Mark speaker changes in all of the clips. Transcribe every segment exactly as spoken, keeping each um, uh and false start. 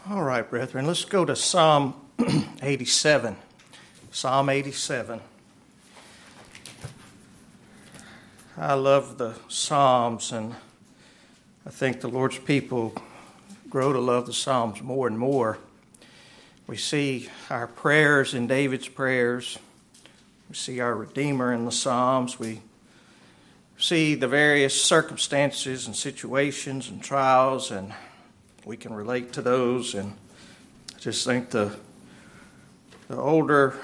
Speaker 1: All right, brethren, let's go to Psalm eighty-seven. Psalm eighty-seven. I love the Psalms, and I think the Lord's people grow to love the Psalms more and more. We see our prayers in David's prayers. We see our Redeemer in the Psalms. We see the various circumstances and situations and trials, and we can relate to those. And I just think the the older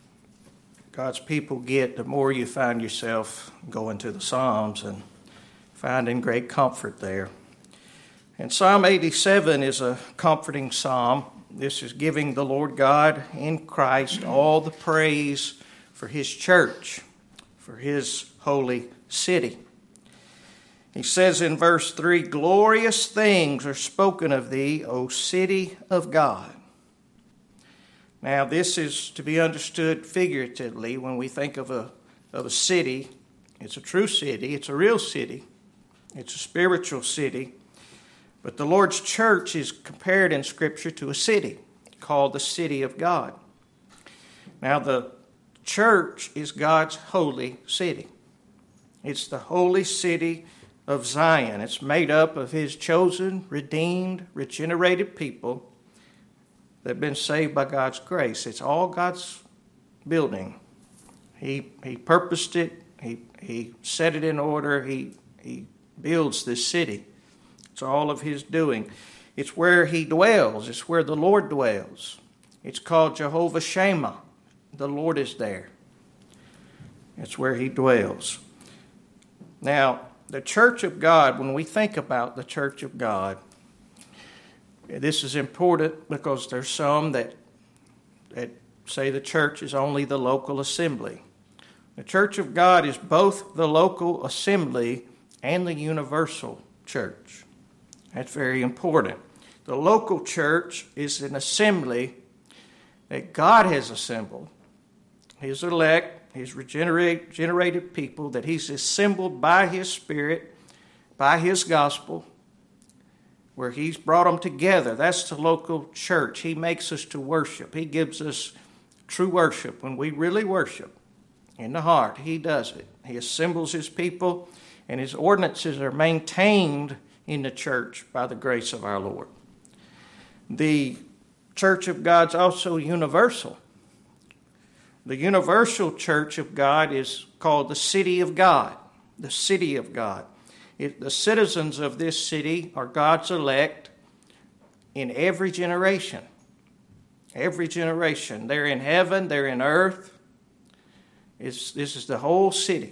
Speaker 1: God's people get, the more you find yourself going to the Psalms and finding great comfort there. And Psalm eighty-seven is a comforting psalm. This is giving the Lord God in Christ all the praise for His church, for His holy city. He says in verse three, "Glorious things are spoken of thee, O city of God." Now, this is to be understood figuratively when we think of a, of a city. It's a true city. It's a real city. It's a spiritual city. But the Lord's church is compared in Scripture to a city called the city of God. Now, the church is God's holy city. It's the holy city of Zion. It's made up of His chosen, redeemed, regenerated people that have been saved by God's grace. It's all God's building. He He purposed it. He He set it in order. He He builds this city. It's all of His doing. It's where He dwells. It's where the Lord dwells. It's called Jehovah Shammah. The Lord is there. It's where He dwells. Now, the church of God, when we think about the church of God, this is important because there's some that, that say the church is only the local assembly. The church of God is both the local assembly and the universal church. That's very important. The local church is an assembly that God has assembled. His elect, His regenerated generated people that He's assembled by His Spirit, by His gospel, where He's brought them together. That's the local church. He makes us to worship. He gives us true worship. When we really worship in the heart, He does it. He assembles His people, and His ordinances are maintained in the church by the grace of our Lord. The church of God's also universal. The universal church of God is called the city of God, the city of God. It, the citizens of this city are God's elect in every generation. Every generation. They're in heaven, they're in earth. It's, this is the whole city.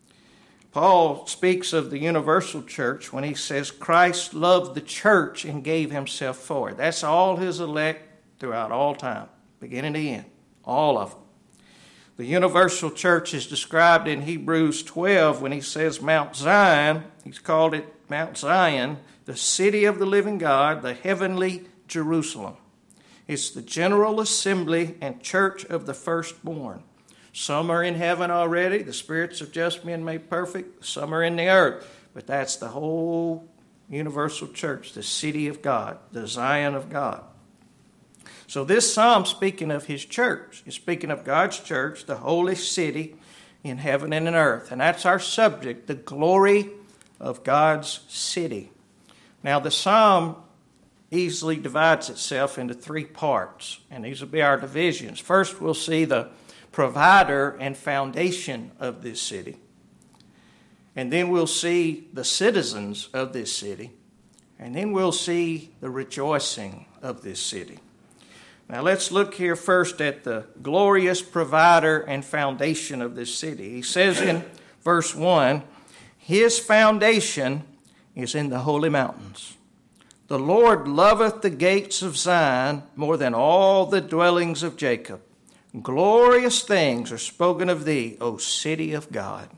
Speaker 1: Paul speaks of the universal church when he says Christ loved the church and gave Himself for it. That's all His elect throughout all time, beginning to end, all of them. The universal church is described in Hebrews twelve when he says Mount Zion. He's called it Mount Zion, the city of the living God, the heavenly Jerusalem. It's the general assembly and church of the firstborn. Some are in heaven already. The spirits have just been made perfect. Some are in the earth. But that's the whole universal church, the city of God, the Zion of God. So this psalm, speaking of His church, is speaking of God's church, the holy city in heaven and in earth. And that's our subject, the glory of God's city. Now, the psalm easily divides itself into three parts, and these will be our divisions. First, we'll see the provider and foundation of this city. And then we'll see the citizens of this city. And then we'll see the rejoicing of this city. Now let's look here first at the glorious provider and foundation of this city. He says in verse one, His foundation is in the holy mountains. The Lord loveth the gates of Zion more than all the dwellings of Jacob. Glorious things are spoken of thee, O city of God.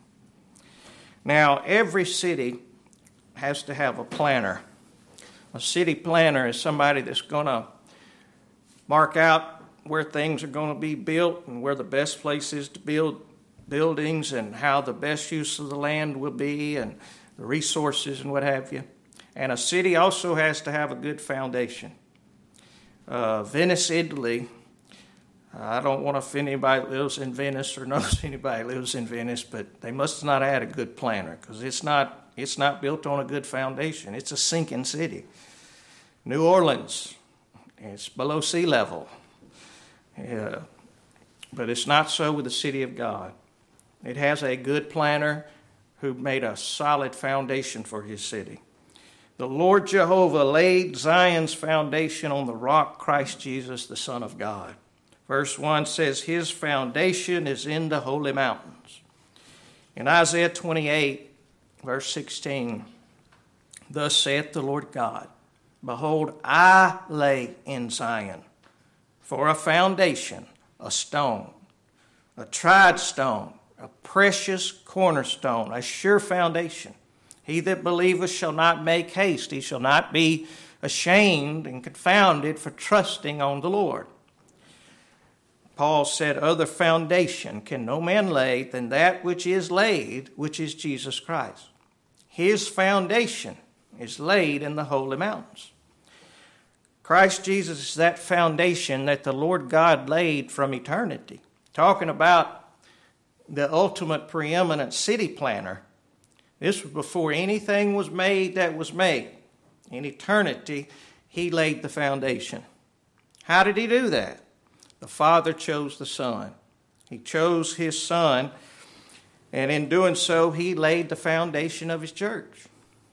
Speaker 1: Now every city has to have a planner. A city planner is somebody that's going to mark out where things are going to be built and where the best place is to build buildings and how the best use of the land will be and the resources and what have you. And a city also has to have a good foundation. uh, Venice, Italy. I don't want to offend anybody that lives in Venice or knows anybody that lives in Venice, but they must not have had a good planner, because it's not, it's not built on a good foundation. It's a sinking city. New Orleans, it's below sea level. Yeah. But it's not so with the city of God. It has a good planner who made a solid foundation for his city. The Lord Jehovah laid Zion's foundation on the rock, Christ Jesus, the Son of God. Verse one says, his foundation is in the holy mountains. In Isaiah twenty-eight, verse sixteen, thus saith the Lord God, behold, I lay in Zion for a foundation, a stone, a tried stone, a precious cornerstone, a sure foundation. He that believeth shall not make haste. He shall not be ashamed and confounded for trusting on the Lord. Paul said, other foundation can no man lay than that which is laid, which is Jesus Christ. His foundation is laid in the holy mountains. Christ Jesus is that foundation that the Lord God laid from eternity. Talking about the ultimate preeminent city planner. This was before anything was made that was made. In eternity, he laid the foundation. How did he do that? The Father chose the Son. He chose his Son, and in doing so, he laid the foundation of his church.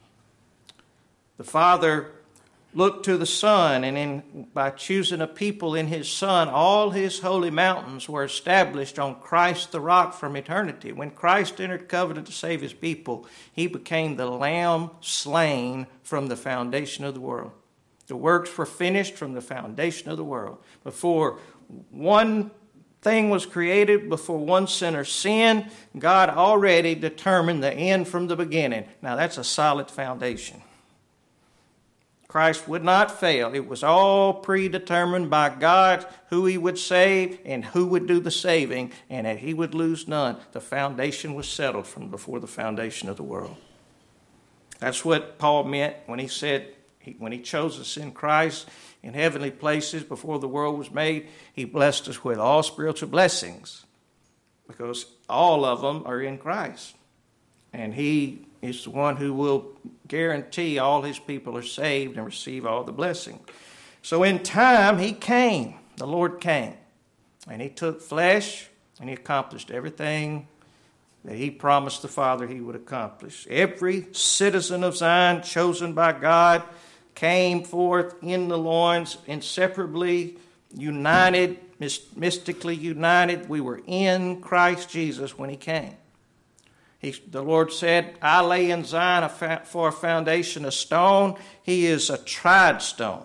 Speaker 1: The Father looked to the Son, and in, by choosing a people in his Son, all his holy mountains were established on Christ the rock from eternity. When Christ entered covenant to save his people, he became the Lamb slain from the foundation of the world. The works were finished from the foundation of the world. Before one thing was created, before one sinner sinned, God already determined the end from the beginning. Now that's a solid foundation. Christ would not fail. It was all predetermined by God who he would save and who would do the saving, and that he would lose none. The foundation was settled from before the foundation of the world. That's what Paul meant when he said, when he chose us in Christ in heavenly places before the world was made, he blessed us with all spiritual blessings, because all of them are in Christ. And he is the one who will guarantee all his people are saved and receive all the blessing. So in time, he came. The Lord came. And he took flesh, and he accomplished everything that he promised the Father he would accomplish. Every citizen of Zion chosen by God came forth in the loins, inseparably united, mystically united. We were in Christ Jesus when he came. He, the Lord said, I lay in Zion a fa- for a foundation a stone. He is a tried stone.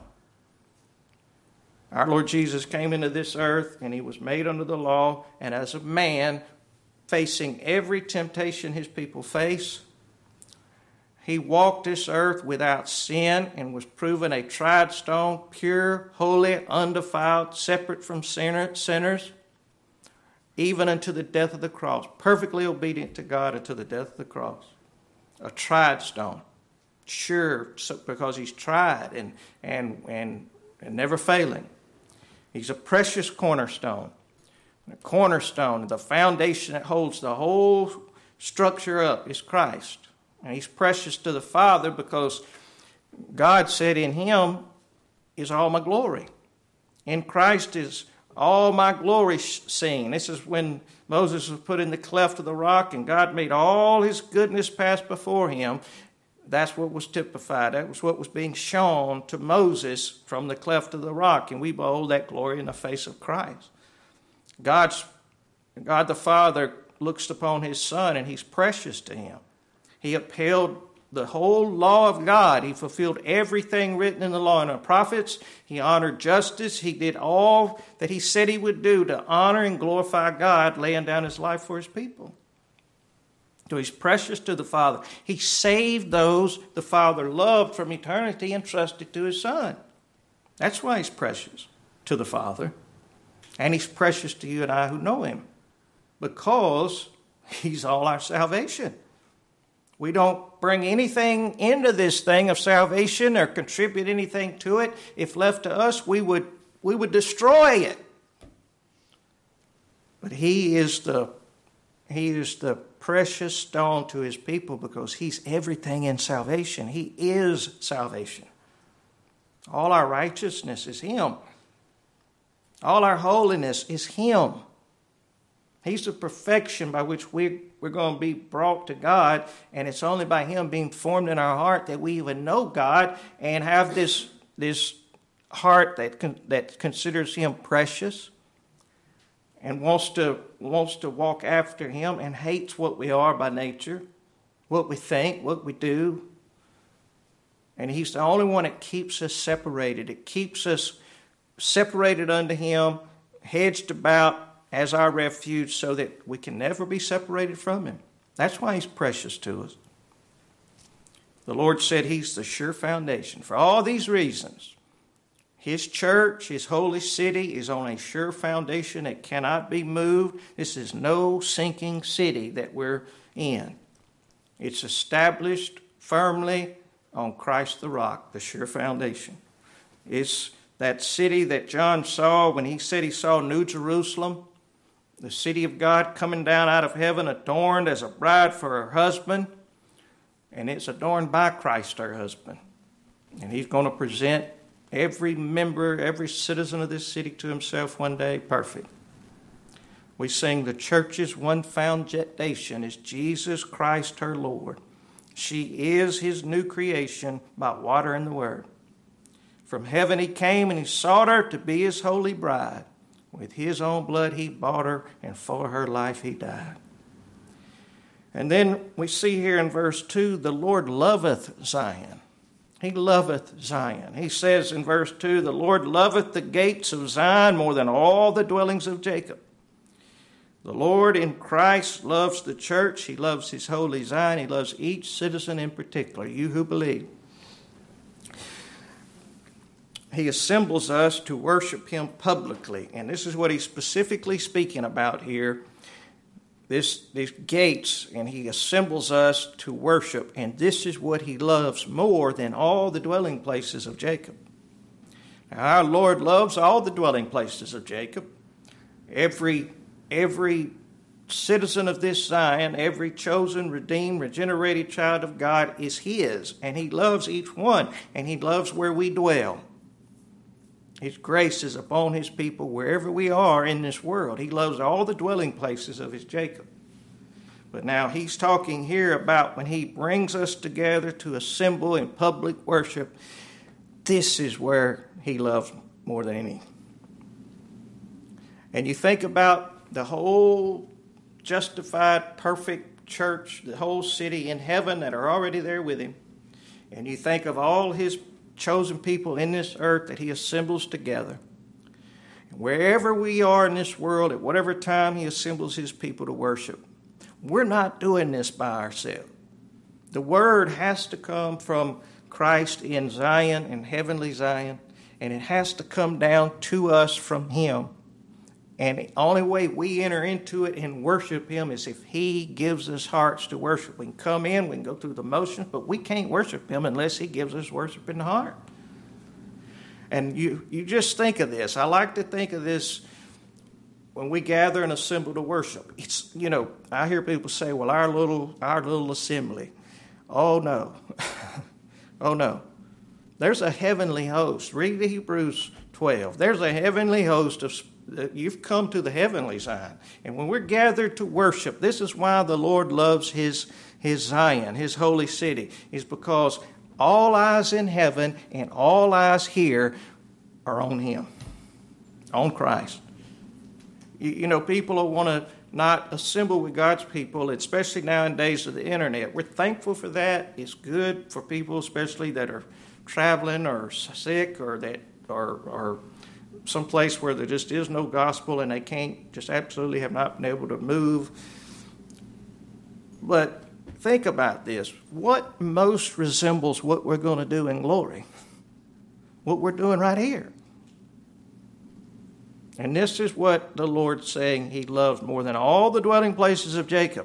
Speaker 1: Our Lord Jesus came into this earth, and he was made under the law, and as a man, facing every temptation his people face, he walked this earth without sin and was proven a tried stone, pure, holy, undefiled, separate from sinner, sinners, even unto the death of the cross, perfectly obedient to God unto the death of the cross. A tried stone, sure, so, because he's tried and, and, and, and never failing. He's a precious cornerstone. The cornerstone, the foundation that holds the whole structure up is Christ. And he's precious to the Father because God said in him is all my glory. In Christ is all my glory seen. This is when Moses was put in the cleft of the rock and God made all his goodness pass before him. That's what was typified. That was what was being shown to Moses from the cleft of the rock. And we behold that glory in the face of Christ. God's, God the Father looks upon his Son, and he's precious to him. He upheld the whole law of God. He fulfilled everything written in the law and the prophets. He honored justice. He did all that he said he would do to honor and glorify God, laying down his life for his people. So he's precious to the Father. He saved those the Father loved from eternity and trusted to his Son. That's why he's precious to the Father. And he's precious to you and I who know him, because he's all our salvation. We don't bring anything into this thing of salvation or contribute anything to it. If left to us, we would we would destroy it. But he is the he is the precious stone to his people because he's everything in salvation. He is salvation. All our righteousness is him. All our holiness is him. He's the perfection by which we, we're going to be brought to God, and it's only by him being formed in our heart that we even know God and have this, this heart that con, that considers him precious and wants to, wants to walk after him and hates what we are by nature, what we think, what we do. And he's the only one that keeps us separated. It keeps us separated unto him, hedged about as our refuge so that we can never be separated from him. That's why he's precious to us. The Lord said he's the sure foundation. For all these reasons, his church, his holy city is on a sure foundation that cannot be moved. This is no sinking city that we're in. It's established firmly on Christ the rock, the sure foundation. It's that city that John saw when he said he saw New Jerusalem, the city of God coming down out of heaven, adorned as a bride for her husband. And it's adorned by Christ, our husband. And he's going to present every member, every citizen of this city to himself one day perfect. We sing the church's one foundation is Jesus Christ, her Lord. She is his new creation by water and the word. From heaven he came and he sought her to be his holy bride. With his own blood he bought her, and for her life he died. And then we see here in verse two, the Lord loveth Zion. He loveth Zion. He says in verse two, the Lord loveth the gates of Zion more than all the dwellings of Jacob. The Lord in Christ loves the church. He loves his holy Zion. He loves each citizen in particular, you who believe. He assembles us to worship him publicly. And this is what he's specifically speaking about here. This, these gates, and he assembles us to worship. And this is what he loves more than all the dwelling places of Jacob. Now, our Lord loves all the dwelling places of Jacob. Every, every citizen of this Zion, every chosen, redeemed, regenerated child of God is his. And he loves each one. And he loves where we dwell. His grace is upon his people wherever we are in this world. He loves all the dwelling places of his Jacob. But now he's talking here about when he brings us together to assemble in public worship. This is where he loves more than any. And you think about the whole justified, perfect church, the whole city in heaven that are already there with him. And you think of all his chosen people in this earth that he assembles together. And wherever we are in this world, at whatever time he assembles his people to worship, we're not doing this by ourselves. The word has to come from Christ in Zion, in heavenly Zion, and it has to come down to us from him. And the only way we enter into it and worship him is if he gives us hearts to worship. We can come in, we can go through the motions, but we can't worship him unless he gives us worship in the heart. And you, you just think of this. I like to think of this when we gather and assemble to worship. It's, you know, I hear people say, well, our little, our little assembly. Oh, no. Oh, no. There's a heavenly host. Read Hebrews twelve. There's a heavenly host of You've come to the heavenly Zion. And when we're gathered to worship, this is why the Lord loves his, his Zion, his holy city, is because all eyes in heaven and all eyes here are on him, on Christ. You, you know, people will want to not assemble with God's people, especially now in days of the internet. We're thankful for that. It's good for people, especially that are traveling or sick or that are, are someplace where there just is no gospel and they can't, just absolutely have not been able to move. But think about this. What most resembles what we're going to do in glory? What we're doing right here. And this is what the Lord's saying he loves more than all the dwelling places of Jacob.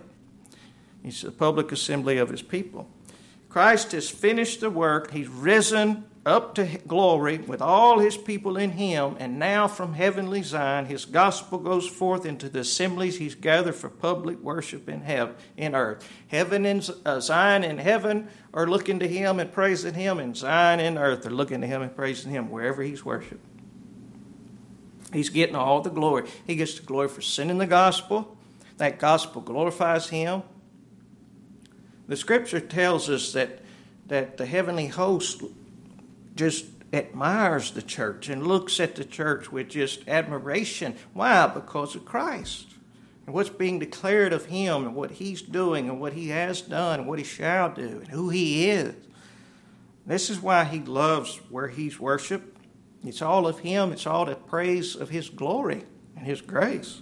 Speaker 1: He's the public assembly of his people. Christ has finished the work. He's risen up to glory with all his people in him, and now from heavenly Zion his gospel goes forth into the assemblies he's gathered for public worship in heaven, in earth. Heaven and uh, Zion in heaven are looking to him and praising him, and Zion in earth are looking to him and praising him wherever he's worshiped. He's getting all the glory. He gets the glory for sending the gospel. That gospel glorifies him. The scripture tells us that, that the heavenly host just admires the church and looks at the church with just admiration. Why? Because of Christ. And what's being declared of him and what he's doing and what he has done and what he shall do and who he is. This is why he loves where he's worshiped. It's all of him. It's all the praise of his glory and his grace.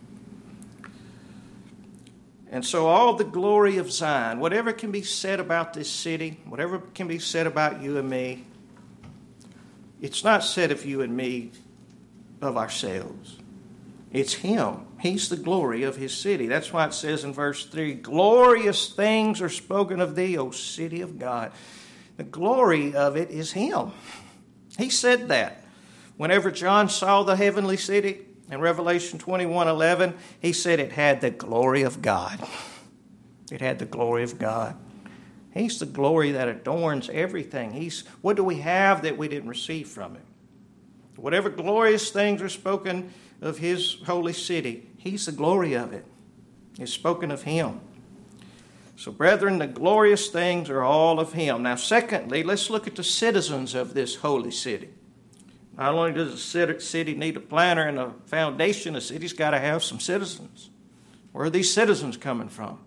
Speaker 1: And so all the glory of Zion, whatever can be said about this city, whatever can be said about you and me, it's not said of you and me of ourselves. It's him. He's the glory of his city. That's why it says in verse three, glorious things are spoken of thee, O city of God. The glory of it is him. He said that. Whenever John saw the heavenly city in Revelation twenty-one eleven, he said it had the glory of God. It had the glory of God. He's the glory that adorns everything. He's, what do we have that we didn't receive from him? Whatever glorious things are spoken of his holy city, he's the glory of it. It's spoken of him. So, brethren, the glorious things are all of him. Now, secondly, let's look at the citizens of this holy city. Not only does a city need a planner and a foundation, a city's got to have some citizens. Where are these citizens coming from?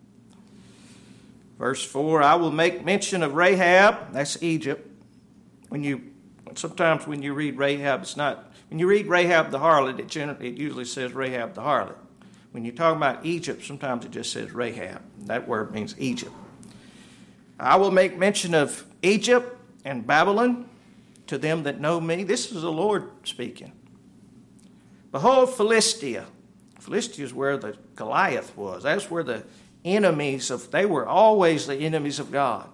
Speaker 1: Verse four, I will make mention of Rahab. That's Egypt. When you sometimes when you read Rahab, it's not when you read Rahab the harlot, it generally it usually says Rahab the harlot. When you talk about Egypt, sometimes it just says Rahab. That word means Egypt. I will make mention of Egypt and Babylon to them that know me. This is the Lord speaking. Behold, Philistia. Philistia is where the Goliath was. That's where the enemies of, they were always the enemies of God.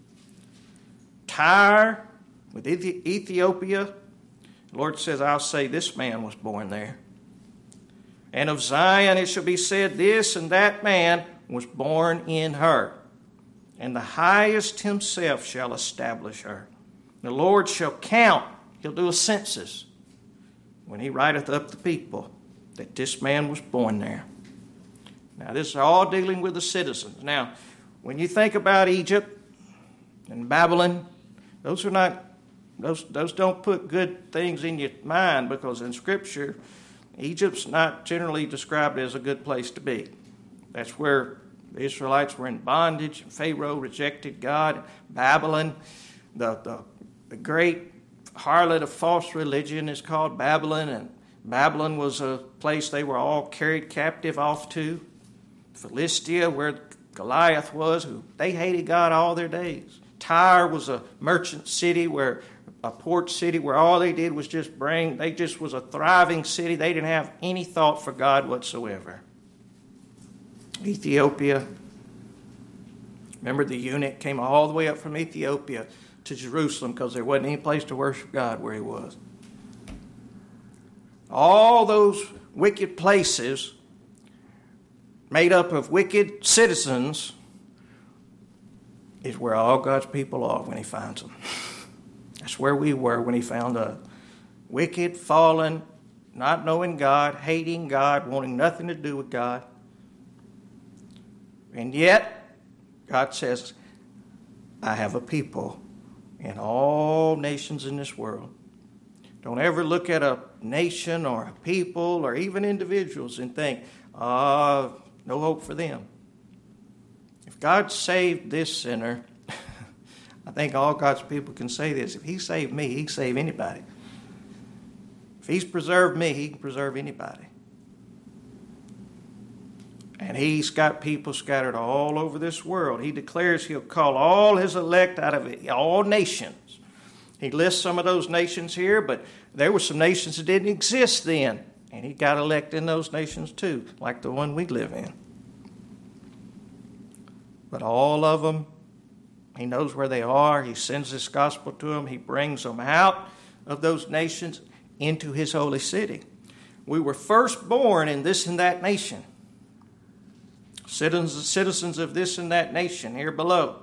Speaker 1: Tyre with Ethiopia. The Lord says, I'll say this man was born there. And of Zion it shall be said, this and that man was born in her. And the highest himself shall establish her. The Lord shall count, he'll do a census, when he writeth up the people, that this man was born there. Now, this is all dealing with the citizens. Now, when you think about Egypt and Babylon, those are not, those, those don't put good things in your mind, because in Scripture, Egypt's not generally described as a good place to be. That's where the Israelites were in bondage, and Pharaoh rejected God. Babylon, the, the, the great harlot of false religion, is called Babylon, and Babylon was a place they were all carried captive off to. Philistia, where Goliath was, who they hated God all their days. Tyre was a merchant city, where a port city where all they did was just bring, they just was a thriving city. They didn't have any thought for God whatsoever. Ethiopia, remember the eunuch came all the way up from Ethiopia to Jerusalem because there wasn't any place to worship God where he was. All those wicked places made up of wicked citizens is where all God's people are when he finds them. That's where we were when he found us. Wicked, fallen, not knowing God, hating God, wanting nothing to do with God. And yet, God says, I have a people in all nations in this world. Don't ever look at a nation or a people or even individuals and think, ah, oh, no hope for them. If God saved this sinner, I think all God's people can say this. If he saved me, he can save anybody. If he's preserved me, he can preserve anybody. And he's got people scattered all over this world. He declares he'll call all his elect out of it, all nations. He lists some of those nations here, but there were some nations that didn't exist then. And he got elect in those nations too, like the one we live in. But all of them He knows where they are. He sends this gospel to them. He brings them out of those nations into his holy city. We were first born in this and that nation. Citizens, citizens of this and that nation here below.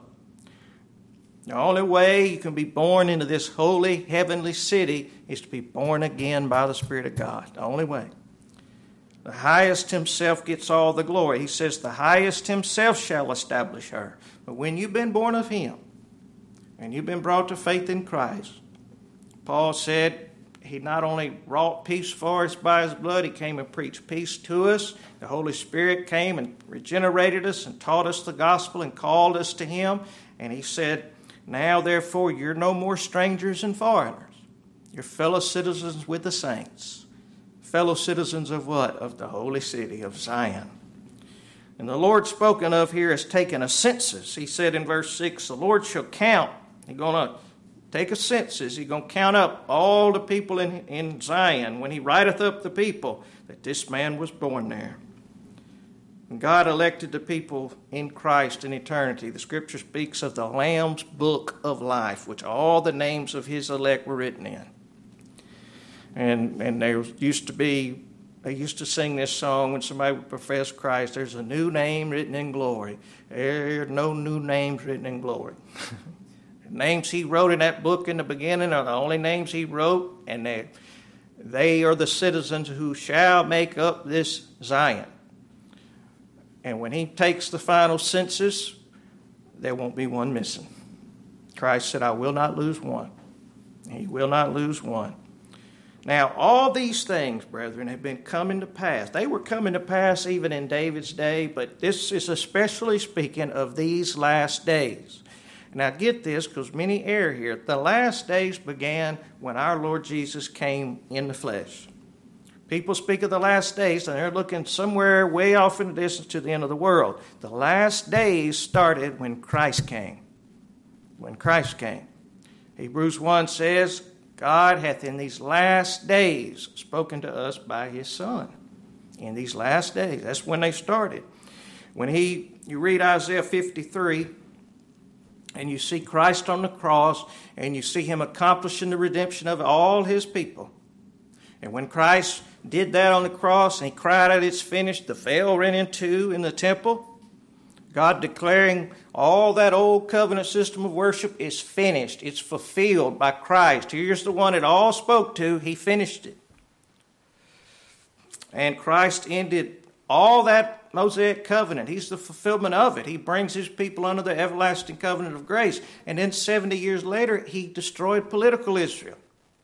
Speaker 1: The only way you can be born into this holy heavenly city is to be born again by the Spirit of God. The only way. The highest himself gets all the glory. He says the highest himself shall establish her. But when you've been born of him and you've been brought to faith in Christ, Paul said he not only wrought peace for us by his blood, he came and preached peace to us. The Holy Spirit came and regenerated us and taught us the gospel and called us to him. And he said, now therefore you're no more strangers and foreigners. You're fellow citizens with the saints. Fellow citizens of what? Of the holy city of Zion. And the Lord spoken of here has taken a census. He said in verse six, the Lord shall count. He's going to take a census. He's going to count up all the people in, in Zion when he writeth up the people that this man was born there. And God elected the people in Christ in eternity. The Scripture speaks of the Lamb's book of life, which all the names of his elect were written in. And and there used to be, they used to sing this song when somebody would profess Christ, there's a new name written in glory. There's no new names written in glory. The names he wrote in that book in the beginning are the only names he wrote, and they, they are the citizens who shall make up this Zion. And when he takes the final census, there won't be one missing. Christ said, I will not lose one. He will not lose one. Now, all these things, brethren, have been coming to pass. They were coming to pass even in David's day, but this is especially speaking of these last days. Now, get this, because many err here. The last days began when our Lord Jesus came in the flesh. People speak of the last days, and they're looking somewhere way off in the distance to the end of the world. The last days started when Christ came. When Christ came. Hebrews one says, God hath in these last days spoken to us by his Son. In these last days. That's when they started. When he, you read Isaiah fifty-three, and you see Christ on the cross, and you see him accomplishing the redemption of all his people. And when Christ did that on the cross, and he cried out, it's finished, the veil rent in two in the temple. God declaring all that old covenant system of worship is finished. It's fulfilled by Christ. Here's the one it all spoke to. He finished it. And Christ ended all that Mosaic covenant. He's the fulfillment of it. He brings his people under the everlasting covenant of grace. And then seventy years later, he destroyed political Israel.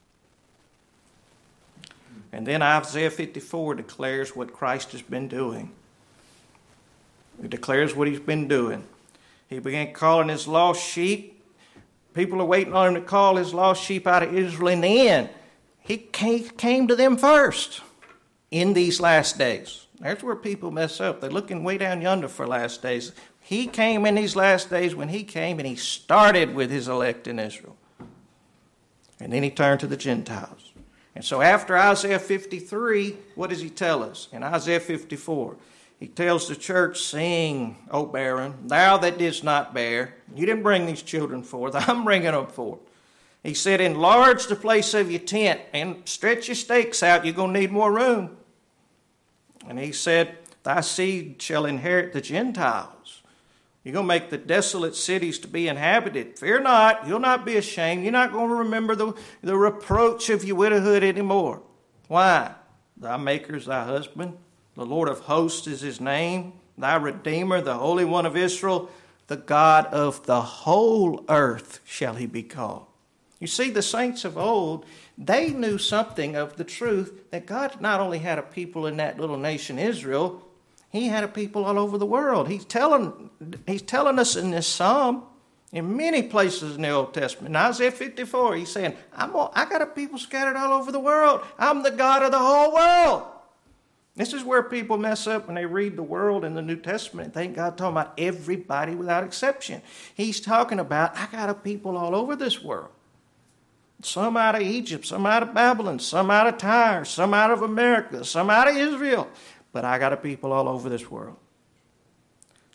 Speaker 1: And then Isaiah fifty-four declares what Christ has been doing. He declares what he's been doing. He began calling his lost sheep. People are waiting on him to call his lost sheep out of Israel. In the end, he came to them first in these last days. That's where people mess up. They're looking way down yonder for last days. He came in these last days when he came, and he started with his elect in Israel. And then he turned to the Gentiles. And so after Isaiah fifty-three, what does he tell us? In Isaiah fifty-four, he tells the church, sing, O barren, thou that didst not bear. You didn't bring these children forth. I'm bringing them forth. He said, enlarge the place of your tent and stretch your stakes out. You're going to need more room. And he said, thy seed shall inherit the Gentiles. You're going to make the desolate cities to be inhabited. Fear not. You'll not be ashamed. You're not going to remember the, the reproach of your widowhood anymore. Why? Thy maker is thy husband. The Lord of hosts is his name. Thy Redeemer, the Holy One of Israel, the God of the whole earth shall he be called. You see, the saints of old, they knew something of the truth that God not only had a people in that little nation Israel, he had a people all over the world. He's telling, he's telling us in this psalm, in many places in the Old Testament. In Isaiah fifty-four, he's saying, I'm all, I got a people scattered all over the world. I'm the God of the whole world. This is where people mess up when they read the world in the New Testament and think God's talking about everybody without exception. He's talking about, I got a people all over this world. Some out of Egypt, some out of Babylon, some out of Tyre, some out of America, some out of Israel. But I got a people all over this world.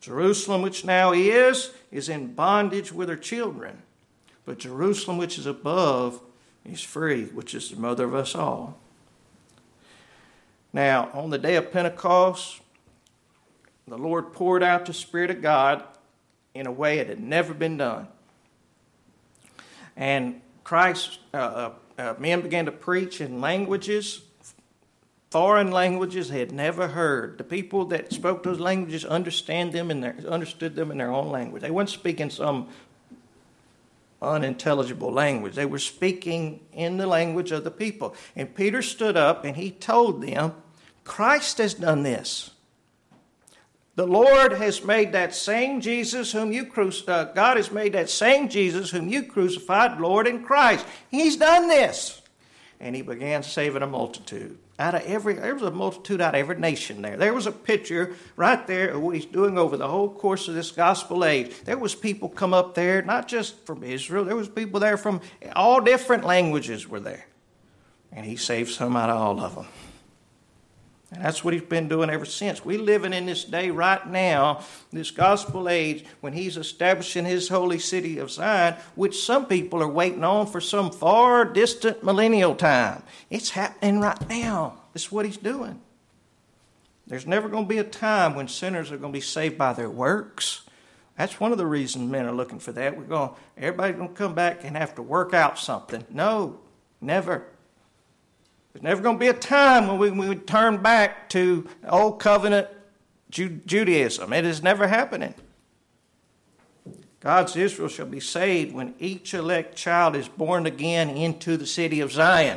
Speaker 1: Jerusalem, which now is, is in bondage with her children. But Jerusalem, which is above, is free, which is the mother of us all. Now, on the day of Pentecost, the Lord poured out the Spirit of God in a way it had never been done. And Christ, uh, uh, uh, men began to preach in languages, foreign languages they had never heard. The people that spoke those languages understand them in their, understood them in their own language. They weren't speaking some unintelligible language. They were speaking in the language of the people. And Peter stood up and he told them, Christ has done this. The Lord has made that same Jesus whom you crucified. Uh, God has made that same Jesus whom you crucified, Lord and Christ. He's done this. And he began saving a multitude. Out of every, there was a multitude out of every nation there. There was a picture right there of what he's doing over the whole course of this gospel age. There was people come up there, not just from Israel. There was people there from all different languages were there. And he saved some out of all of them. And that's what he's been doing ever since. We're living in this day right now, this gospel age, when he's establishing his holy city of Zion, which some people are waiting on for some far distant millennial time. It's happening right now. That's what he's doing. There's never going to be a time when sinners are going to be saved by their works. That's one of the reasons men are looking for that. We're going, everybody's going to come back and have to work out something. No, never. There's never going to be a time when we, when we turn back to old covenant Ju- Judaism. It is never happening. God's Israel shall be saved when each elect child is born again into the city of Zion.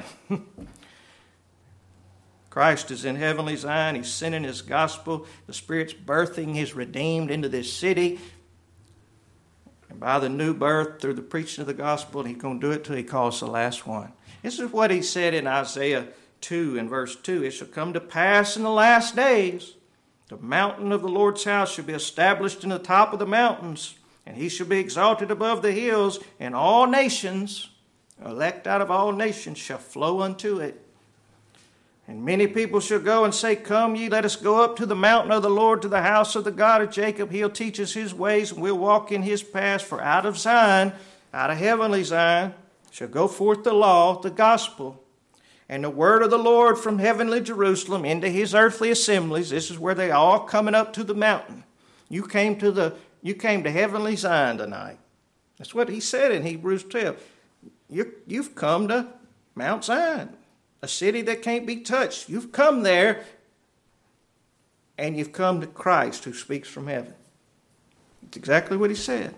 Speaker 1: Christ is in heavenly Zion. He's sending his gospel. The Spirit's birthing his redeemed into this city. And by the new birth, through the preaching of the gospel, he's going to do it till he calls the last one. This is what he said in Isaiah two and verse two. It shall come to pass in the last days, the mountain of the Lord's house shall be established in the top of the mountains, and he shall be exalted above the hills, and all nations, elect out of all nations, shall flow unto it. And many people shall go and say, Come ye, let us go up to the mountain of the Lord, to the house of the God of Jacob. He'll teach us his ways, and we'll walk in his paths. For out of Zion, out of heavenly Zion, shall go forth the law, the gospel, and the word of the Lord from heavenly Jerusalem into his earthly assemblies. This is where they all coming up to the mountain. You came to the you came to heavenly Zion tonight. That's what he said in Hebrews twelve. You, you've come to Mount Zion, a city that can't be touched. You've come there, and you've come to Christ who speaks from heaven. It's exactly what he said.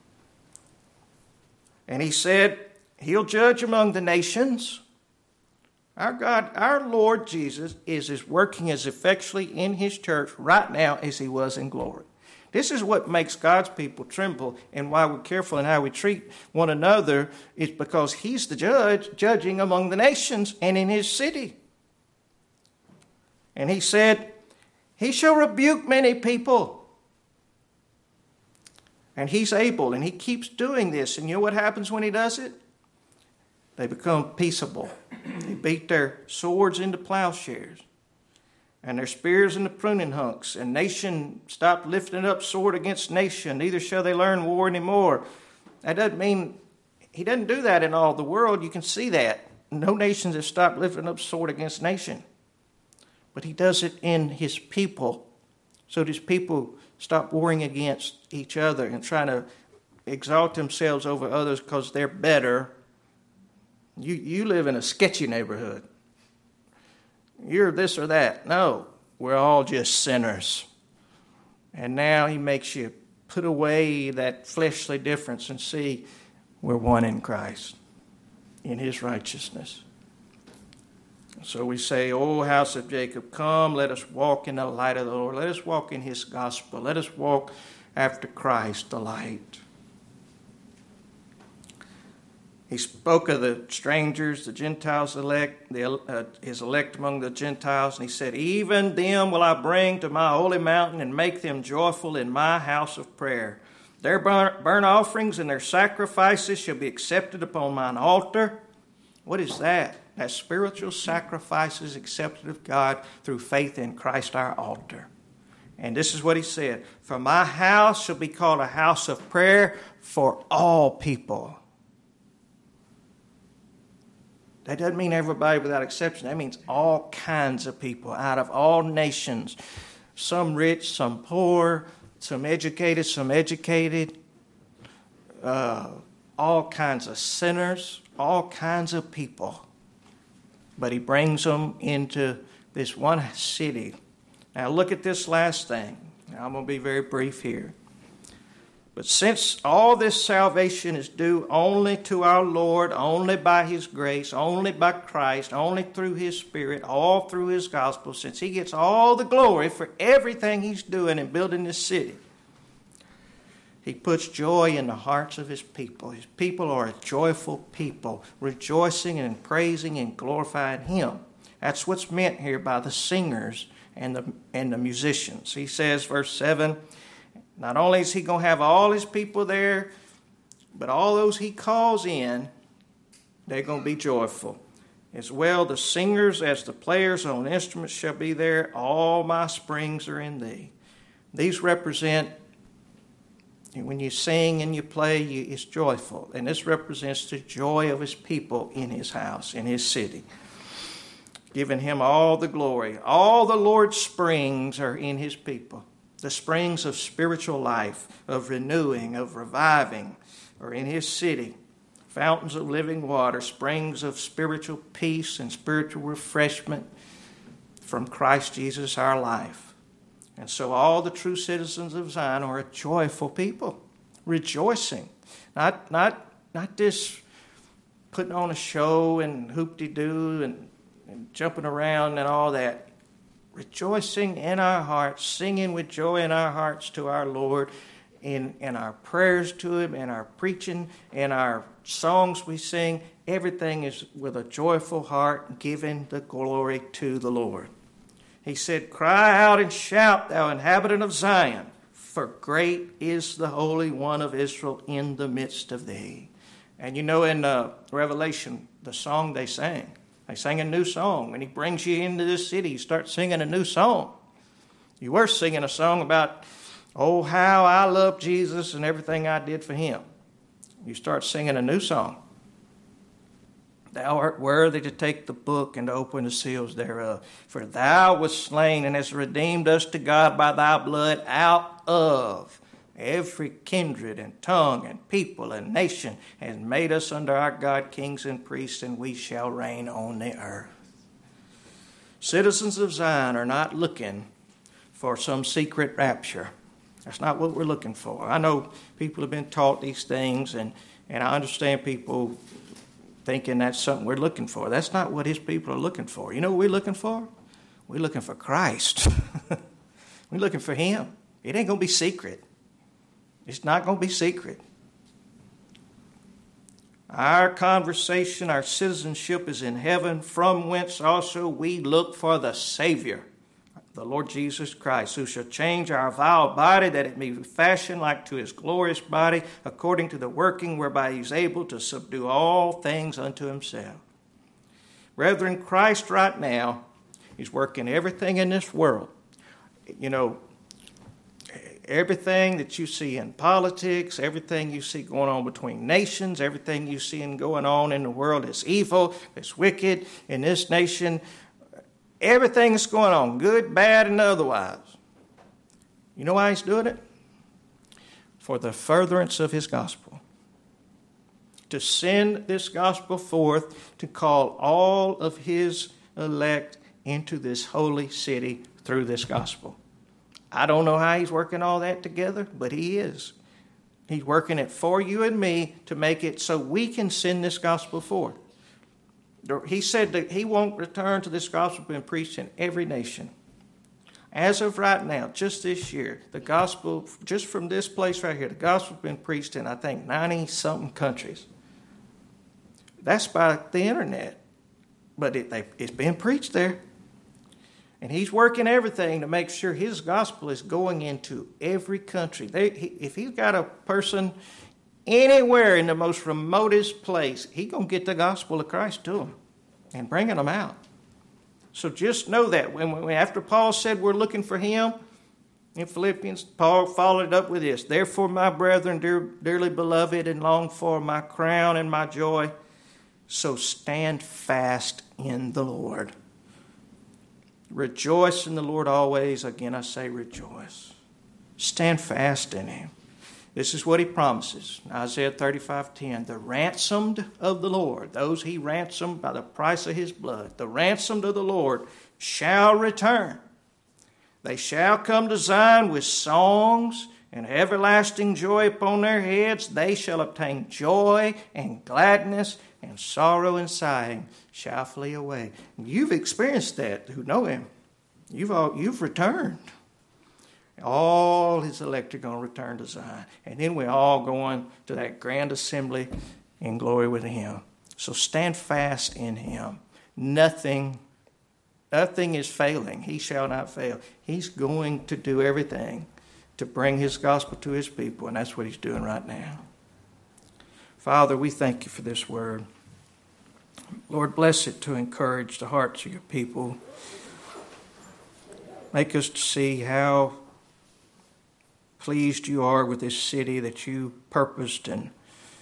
Speaker 1: And he said, he'll judge among the nations. Our God, our Lord Jesus is, is working as effectually in his church right now as he was in glory. This is what makes God's people tremble, and why we're careful in how we treat one another is because he's the judge, judging among the nations and in his city. And he said, he shall rebuke many people. And he's able, and he keeps doing this. And you know what happens when he does it? They become peaceable. They beat their swords into plowshares, and their spears into pruning hooks. And nation stopped lifting up sword against nation. Neither shall they learn war anymore. That doesn't mean he doesn't do that in all the world. You can see that. No nations have stopped lifting up sword against nation. But he does it in his people. So his people stop warring against each other and trying to exalt themselves over others because they're better. You, you live in a sketchy neighborhood. You're this or that. No, we're all just sinners. And now he makes you put away that fleshly difference and see we're one in Christ, in his righteousness. So we say, O house of Jacob, come, let us walk in the light of the Lord. Let us walk in his gospel. Let us walk after Christ, the light. He spoke of the strangers, the Gentiles elect, the, uh, his elect among the Gentiles, and he said, even them will I bring to my holy mountain and make them joyful in my house of prayer. Their burnt offerings and their sacrifices shall be accepted upon mine altar. What is that? That's spiritual sacrifices accepted of God through faith in Christ our altar. And this is what he said, "For my house shall be called a house of prayer for all people." That doesn't mean everybody without exception. That means all kinds of people out of all nations. Some rich, some poor, some educated, some educated. Uh, all kinds of sinners, all kinds of people. But he brings them into this one city. Now look at this last thing. Now, I'm going to be very brief here. But since all this salvation is due only to our Lord, only by his grace, only by Christ, only through his Spirit, all through his gospel, since he gets all the glory for everything he's doing in building this city, he puts joy in the hearts of his people. His people are a joyful people, rejoicing and praising and glorifying him. That's what's meant here by the singers and the, and the musicians. He says, verse seven, not only is he going to have all his people there, but all those he calls in, they're going to be joyful. As well, the singers as the players on instruments shall be there. All my springs are in thee. These represent, when you sing and you play, you, it's joyful. And this represents the joy of his people in his house, in his city. Giving him all the glory. All the Lord's springs are in his people. The springs of spiritual life, of renewing, of reviving, are in his city. Fountains of living water, springs of spiritual peace and spiritual refreshment from Christ Jesus our life. And so all the true citizens of Zion are a joyful people, rejoicing. Not, not, not this putting on a show and hoop-de-doo and, and jumping around and all that. Rejoicing in our hearts, singing with joy in our hearts to our Lord, in, in our prayers to him, in our preaching, in our songs we sing. Everything is with a joyful heart, giving the glory to the Lord. He said, "Cry out and shout, thou inhabitant of Zion, for great is the Holy One of Israel in the midst of thee." And you know in uh, Revelation, the song they sang, they sang a new song. When he brings you into this city, you start singing a new song. You were singing a song about, oh, how I love Jesus and everything I did for him. You start singing a new song. Thou art worthy to take the book and to open the seals thereof. For thou wast slain and hast redeemed us to God by thy blood out of every kindred and tongue and people and nation, and made us under our God kings and priests, and we shall reign on the earth. Citizens of Zion are not looking for some secret rapture. That's not what we're looking for. I know people have been taught these things, and, and I understand people thinking that's something we're looking for. That's not what his people are looking for. You know what we're looking for? We're looking for Christ. We're looking for him. It ain't going to be secret. It's not going to be secret. Our conversation, our citizenship is in heaven, from whence also we look for the Savior, the Lord Jesus Christ, who shall change our vile body, that it may be fashioned like to his glorious body, according to the working whereby he is able to subdue all things unto himself. Brethren, Christ right now is working everything in this world. You know, everything that you see in politics, everything you see going on between nations, everything you see going on in the world is evil, it's wicked in this nation. Everything that's going on, good, bad, and otherwise. You know why he's doing it? For the furtherance of his gospel. To send this gospel forth to call all of his elect into this holy city through this gospel. I don't know how he's working all that together, but he is. He's working it for you and me to make it so we can send this gospel forth. He said that he won't return to this gospel being preached in every nation. As of right now, just this year, the gospel, just from this place right here, the gospel has been preached in, I think, ninety-something countries. That's by the internet. But it, they, it's been preached there. And he's working everything to make sure his gospel is going into every country. They, he, if he's got a person anywhere in the most remotest place, he's going to get the gospel of Christ to them and bringing them out. So just know that. When, when after Paul said we're looking for him, In Philippians, Paul followed it up with this. Therefore, my brethren, dear, dearly beloved and longed for, my crown and my joy, so stand fast in the Lord. Rejoice in the Lord always. Again, I say rejoice. Stand fast in him. This is what he promises. Isaiah thirty-five ten. The ransomed of the Lord, those he ransomed by the price of his blood, the ransomed of the Lord shall return. They shall come to Zion with songs and everlasting joy upon their heads. They shall obtain joy and gladness, and sorrow and sighing shall flee away. You've experienced that who know him. You've all, you've returned. All his elect are going to return to Zion. And then we're all going to that grand assembly in glory with him. So stand fast in him. Nothing, nothing is failing. He shall not fail. He's going to do everything to bring his gospel to his people, and that's what he's doing right now. Father, we thank you for this word. Lord, bless it to encourage the hearts of your people. Make us to see how pleased you are with this city that you purposed and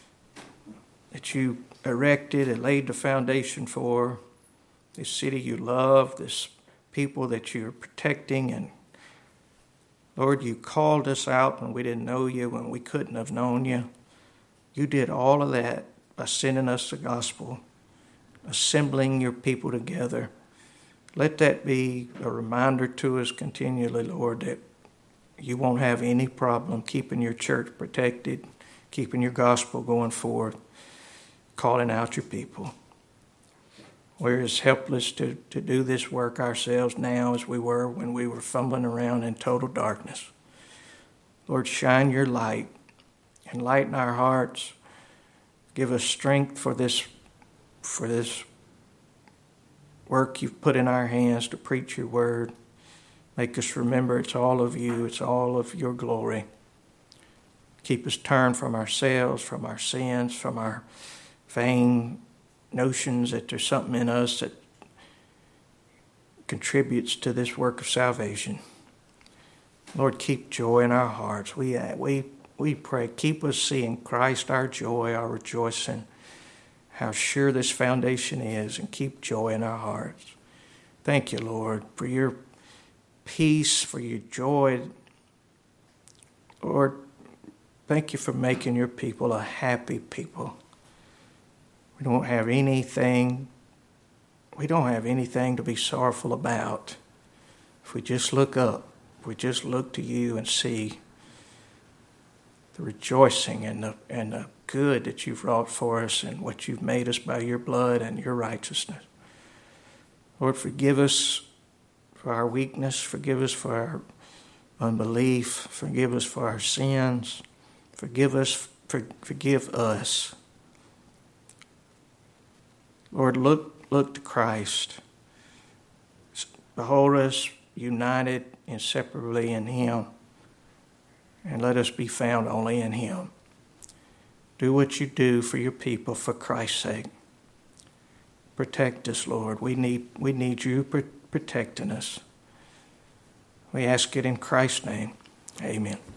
Speaker 1: that you erected and laid the foundation for. This city you love, this people that you're protecting. And Lord, you called us out when we didn't know you, when we couldn't have known you. You did all of that by sending us the gospel, assembling your people together. Let that be a reminder to us continually, Lord, that you won't have any problem keeping your church protected, keeping your gospel going forth, calling out your people. We're as helpless to, to do this work ourselves now as we were when we were fumbling around in total darkness. Lord, shine your light, enlighten our hearts, give us strength for this, for this work you've put in our hands to preach your word. Make us remember it's all of you, it's all of your glory. Keep us turned from ourselves, from our sins, from our vain notions that there's something in us that contributes to this work of salvation. Lord, keep joy in our hearts. We, we, we pray, keep us seeing Christ our joy, our rejoicing, how sure this foundation is, and keep joy in our hearts. Thank you, Lord, for your peace, for your joy. Lord, thank you for making your people a happy people. We don't have anything, we don't have anything to be sorrowful about. If we just look up, if we just look to you and see the rejoicing and the, and the good that you've wrought for us and what you've made us by your blood and your righteousness. Lord, forgive us for our weakness, forgive us for our unbelief, forgive us for our sins, forgive us, for, forgive us. Lord, look, look to Christ. Behold us united inseparably in him, and let us be found only in him. Do what you do for your people for Christ's sake. Protect us, Lord. We need, we need you protecting us. We ask it in Christ's name. Amen.